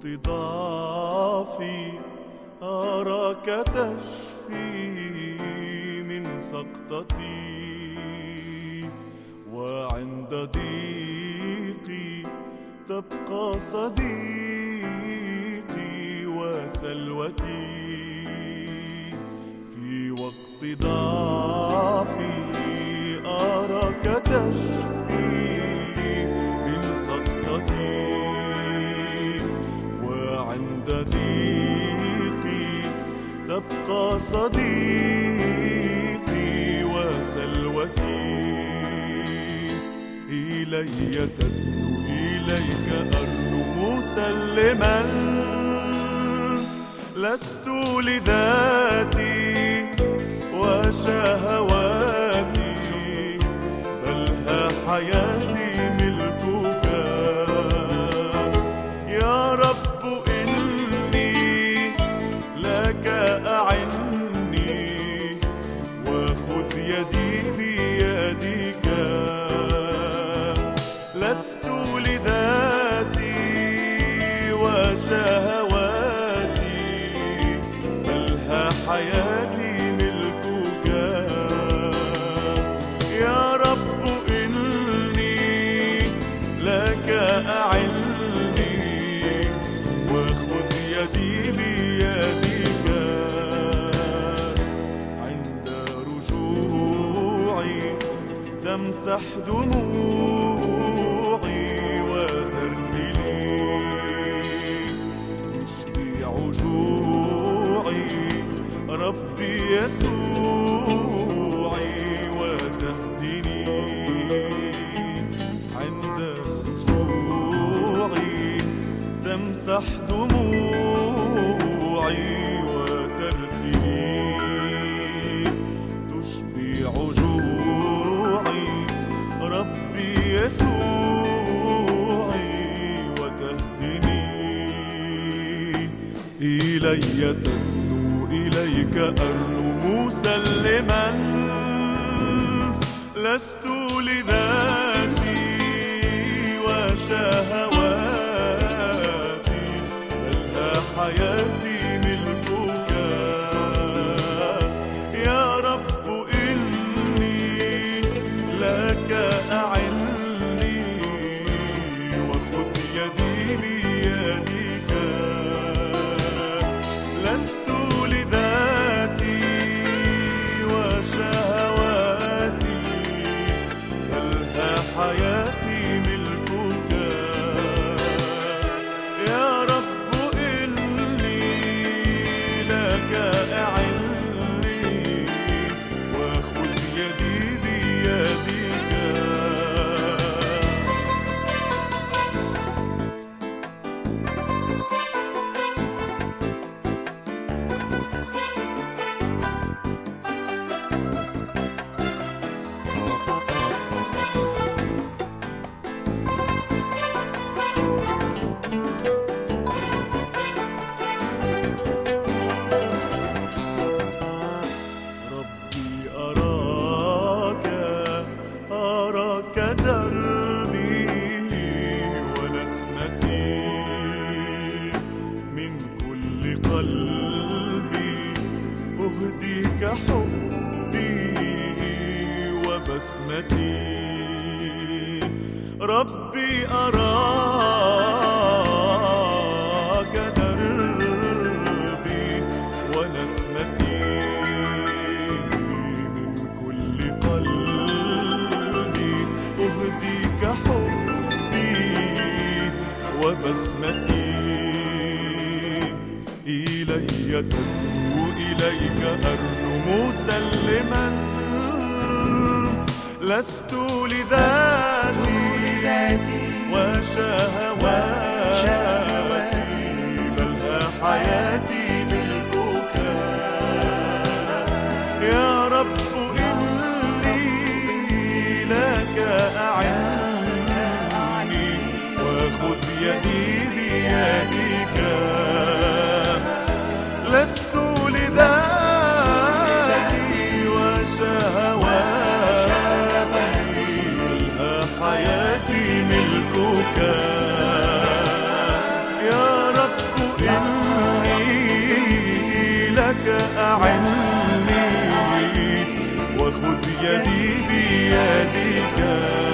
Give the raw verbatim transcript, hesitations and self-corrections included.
وقت ضعفي أراك تشفي من سقطتي، وعند ضيقي تبقى صديقي وسلوتي. في وقت ضعفي أراك تشفي من سقطتي، وعند ضيقي تبقى صديقي وسلوتي. إلي تدنو إليك أرنو مسلما، لست لذاتي وشهواتي، بل ها حياتي ملكك. يا رب إني لك أعني، وخذ يدي بيدك. لست لذاتي وشهواتي، بل ها حياتي ملكك. يا رب إني لك أعني، وخذ يدي بيدك. عند رجوعي تمسح دموعي وترثلي، تشبع جوعي ربي يسوعي وتهدني. عند رجوعي تمسح دموعي وترثلي، تشبع جوعي ربي يسوعي وتهدني. إلي تدنو إليك أرنو مسلما، لست لذاتي وشهواتي، بل ها حياتي ملكك. يا رب إني لك أعني، وخذ يدي بيدك. لست لذاتي وشهواتي، بل ها حياتي ملكك. يا رب إني لك أعني، وخذ يدي بيدك. ربي أراك أراك دربي ونسمتي، من كل قلبي أهديك حبي وبسمتي. ربي أراك دربي ونسمتي، من كل قلبي أهديك حبي وبسمتي. إلي تدنو إليك أرنو مسلما، لست لذاتي وشهواتي، بل ها حياتي ملكك. يا رب إني لك أعني، وخذ يدي بيدك. لست لذاتي وشهواتي، بل ها حياتي ملكك. يا رب لك أعني وخذ يدي بيدك